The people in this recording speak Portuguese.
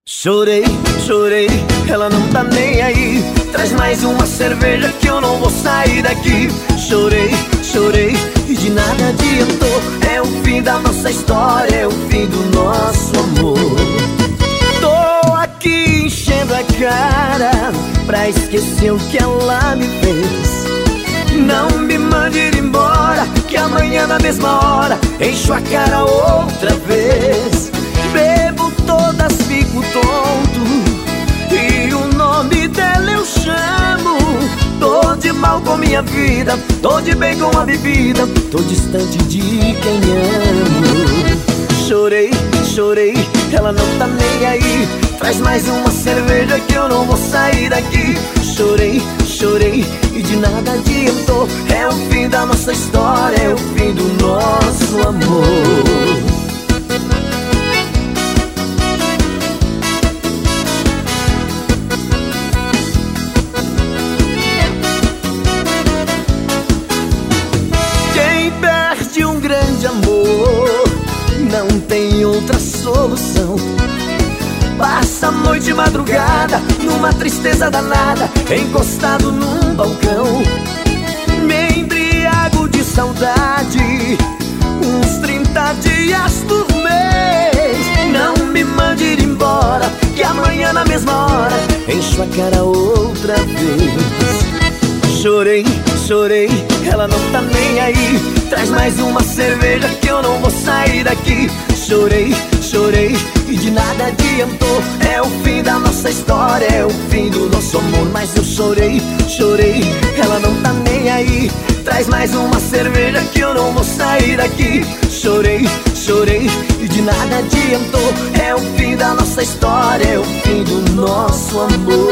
Chorei, chorei, ela não tá nem aí. Traz mais uma cerveja que eu não vou sair daqui. Chorei, chorei e de nada adiantou. É o fim da nossa história, é o fim do nosso amor. Tô aqui enchendo a cara pra esquecer o que ela me fez. Não me mande ir embora, que amanhã na mesma hora encho a cara outra vez. Bebo todas, fico tonto e o nome dela eu chamo. Tô de mal com minha vida, tô de bem com a bebida, tô distante de quem amo. Chorei, chorei, ela não tá nem aí. Traz mais uma cerveja que eu não vou sair daqui. Chorei, chorei e de nada adiantou. É o fim da nossa história, é o fim do nosso amor. De um grande amor não tem outra solução. Passa a noite e madrugada numa tristeza danada, encostado num balcão. Me embriago de saudade uns 30 dias por mês. Não me mande ir embora, que amanhã na mesma hora encho a cara outra vez. Chorei, chorei, ela não tá nem aí. Traz mais uma cerveja que eu não vou sair daqui. Chorei, chorei e de nada adiantou. É o fim da nossa história, é o fim do nosso amor. Mas eu chorei, chorei, ela não tá nem aí. Traz mais uma cerveja que eu não vou sair daqui. Chorei, chorei e de nada adiantou. É o fim da nossa história, é o fim do nosso amor.